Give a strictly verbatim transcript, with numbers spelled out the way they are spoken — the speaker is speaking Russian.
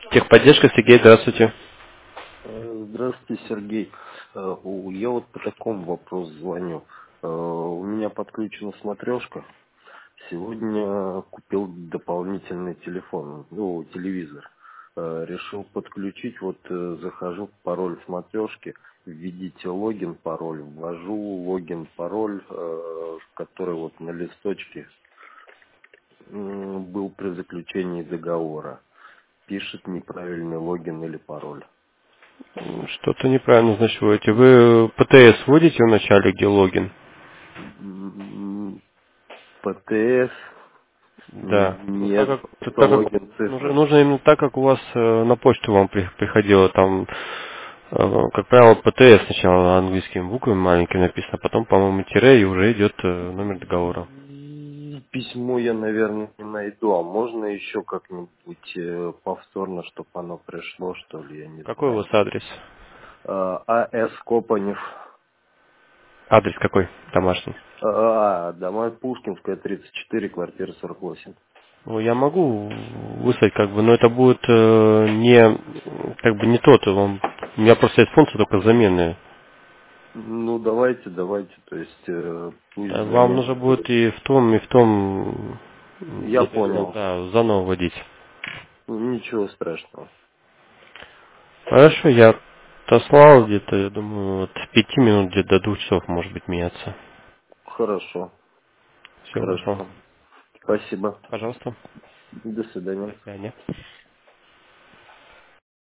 Техподдержка, Сергей, здравствуйте. Э, Здравствуйте, Сергей. Э, у- Я вот по такому вопросу звоню. Э, У меня подключена смотрешка. Сегодня купил дополнительный телефон, ну, телевизор. Э, Решил подключить, вот э, захожу в пароль смотрешки, введите логин, пароль, ввожу логин, пароль, э, который вот на листочке м, был при заключении договора. Пишет неправильный логин или пароль. Что-то неправильно значуете. Вы ПТС вводите в начале, где логин? М, ПТС Да. Ну, так нет, как, просто так как логин нужно, цифры. нужно именно так, как у вас э, на почту вам при- приходило. Там, э, как правило, ПТС сначала английскими буквами маленькими написано, потом, по-моему, тире и уже идет э, номер договора. И Письмо я, наверное, не найду, а можно еще как-нибудь э, повторно, чтобы оно пришло, что ли, я не Какой у знаю. вас адрес? А А.С. Копанев. Адрес какой домашний? А, Дома Пушкинская, тридцать четыре, квартира сорок восемь. Ну, я могу выслать, как бы, но это будет э, не, как бы не тот. Вам, у меня просто есть функция только замены. Ну, давайте, давайте, то есть э, пусть Э, Вам нужно замена будет будет. и в том, и в том Я м, понял. да, заново вводить. Ничего страшного. Хорошо, я отослал где-то, я думаю, от пяти минут где-то до двух часов может быть меняться. Хорошо, Все, хорошо. хорошо. Спасибо. Пожалуйста. До свидания. До свидания.